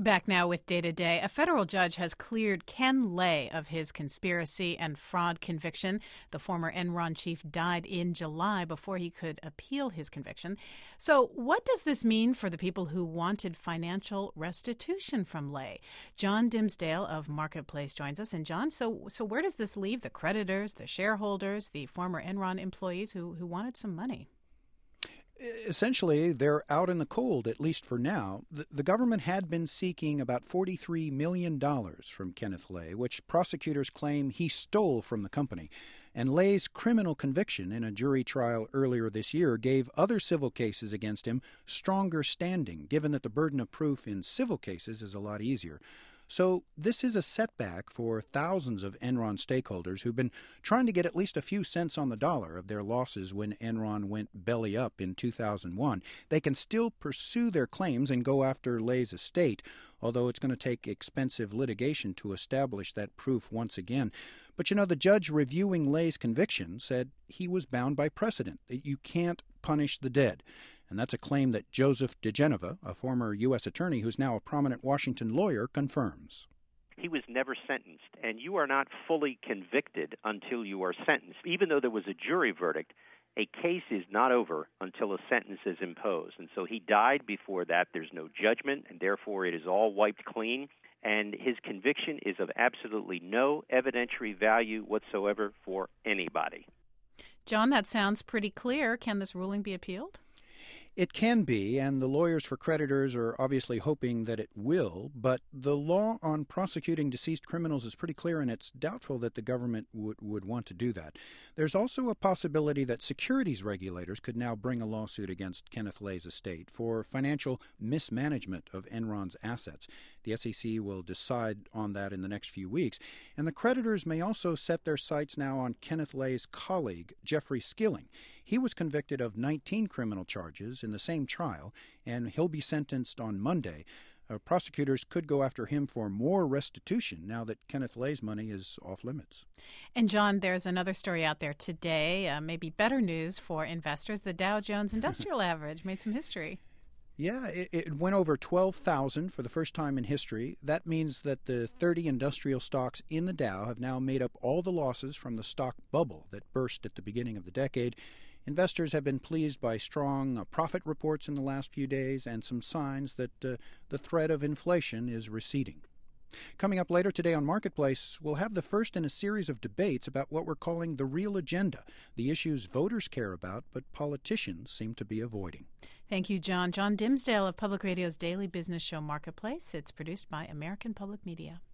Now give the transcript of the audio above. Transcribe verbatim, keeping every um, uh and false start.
Back now with Day to Day. A federal judge has cleared Ken Lay of his conspiracy and fraud conviction. The former Enron chief died in July before he could appeal his conviction. So what does this mean for the people who wanted financial restitution from Lay? John Dimsdale of Marketplace joins us. And John, so so where does this leave the creditors, the shareholders, the former Enron employees who, who wanted some money? Essentially, they're out in the cold, at least for now. The, the government had been seeking about forty-three million dollars from Kenneth Lay, which prosecutors claim he stole from the company. And Lay's criminal conviction in a jury trial earlier this year gave other civil cases against him stronger standing, given that the burden of proof in civil cases is a lot easier. So this is a setback for thousands of Enron stakeholders who've been trying to get at least a few cents on the dollar of their losses when Enron went belly up in two thousand one. They can still pursue their claims and go after Lay's estate, although it's going to take expensive litigation to establish that proof once again. But, you know, the judge reviewing Lay's conviction said he was bound by precedent, that you can't punish the dead. And that's a claim that Joseph DeGeneva, a former U S attorney who's now a prominent Washington lawyer, confirms. He was never sentenced, and you are not fully convicted until you are sentenced. Even though there was a jury verdict, a case is not over until a sentence is imposed. And so he died before that. There's no judgment, and therefore it is all wiped clean. And his conviction is of absolutely no evidentiary value whatsoever for anybody. John, that sounds pretty clear. Can this ruling be appealed? It can be, and the lawyers for creditors are obviously hoping that it will, but the law on prosecuting deceased criminals is pretty clear, and it's doubtful that the government would, would want to do that. There's also a possibility that securities regulators could now bring a lawsuit against Kenneth Lay's estate for financial mismanagement of Enron's assets. The S E C will decide on that in the next few weeks, and the creditors may also set their sights now on Kenneth Lay's colleague, Jeffrey Skilling. He was convicted of nineteen criminal charges in the same trial, and he'll be sentenced on Monday. Uh, prosecutors could go after him for more restitution now that Kenneth Lay's money is off limits. And, John, there's another story out there today, uh, maybe better news for investors. The Dow Jones Industrial Average made some history. Yeah, it, it went over twelve thousand for the first time in history. That means that the thirty industrial stocks in the Dow have now made up all the losses from the stock bubble that burst at the beginning of the decade. Investors have been pleased by strong uh, profit reports in the last few days and some signs that uh, the threat of inflation is receding. Coming up later today on Marketplace, we'll have the first in a series of debates about what we're calling the real agenda, the issues voters care about but politicians seem to be avoiding. Thank you, John. John Dimsdale of Public Radio's daily business show Marketplace. It's produced by American Public Media.